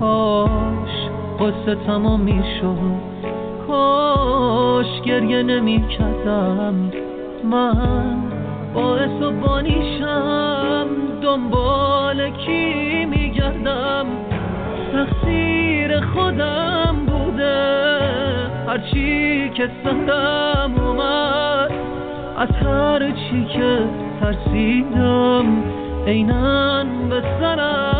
کاش قصه تمام میشد، کاش گریه نمی کردم، من باعث و بانیشم، دنبال کی میگردم، تقصیر خودم بوده، هرچی که سرم اومد، از هر چی که ترسیدم عیناً به سرم